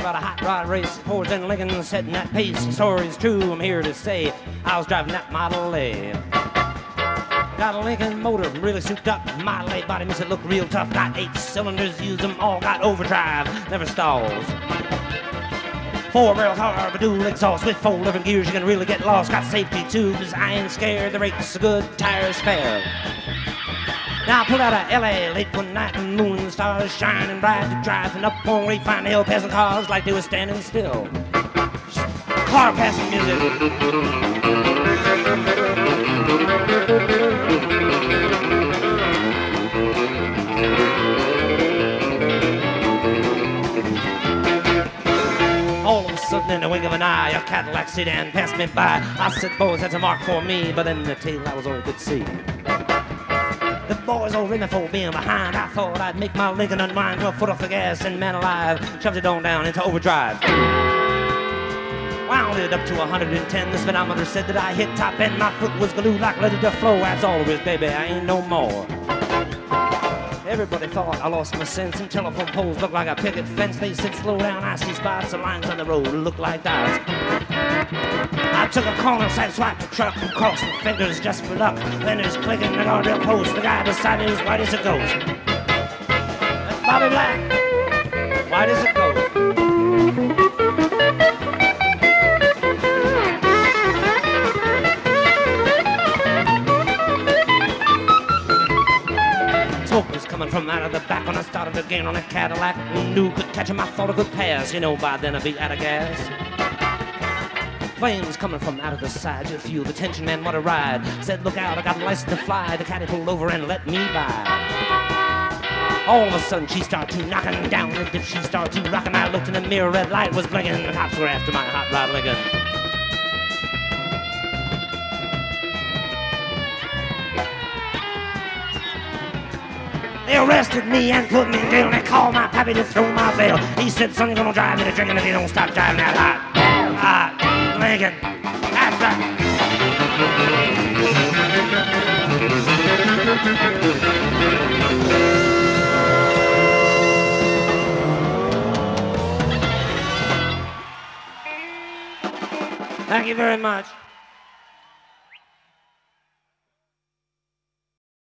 about a hot rod race. Fords and Lincoln setting that pace. The story's true, I'm here to say. I was driving that Model A. Got a Lincoln motor, really souped up. Model A body makes it look real tough. Got 8 cylinders, use them all. Got overdrive, never stalls. 4-barrel carb, dual exhaust with 4 different gears. You can really get lost. Got safety tubes, I ain't scared. The brakes are good, tires fair. Now I pulled out of L.A. late one night and the moon and the stars shining bright. Driving up on Grapevine Hill, passing cars like they were standing still. Car passing music. All of a sudden, in the wink of an eye, a Cadillac sedan passed me by. I said, boys, that's a mark for me, but in the tail I was all I could see. The boys all ran for being behind. I thought I'd make my Lincoln unwind. 12 foot off the gas and man alive, shoved it on down into overdrive. Wound it up to 110. The speedometer said that I hit top and my foot was glued like ready to flow. That's all there is, baby, I ain't no more. Everybody thought I lost my sense, and telephone poles looked like a picket fence. They said slow down, I see spots, the lines on the road look like dots. I took a corner, side swiped the truck, and crossed my fingers just for luck. Fenders clicking, the guardrail post, the guy beside me was white as a ghost. That's Bobby Black, white as a ghost. Smoke was coming from out of the back when I started again on a Cadillac. Who knew could catch him? I thought I could pass. You know, by then I'd be out of gas. Flames coming from out of the side. You feel the tension, man, what a ride. Said, look out, I got a license to fly. The caddy pulled over and let me by. All of a sudden, she started to knocking down. And if she started to rocking, I looked in the mirror, red light was blinking. The cops were after my hot rod Lincoln. They arrested me and put me in jail. They called my pappy to throw my bail. He said, son, you're gonna drive me to drinking if you don't stop driving that hot Lincoln. That's right. Thank you very much.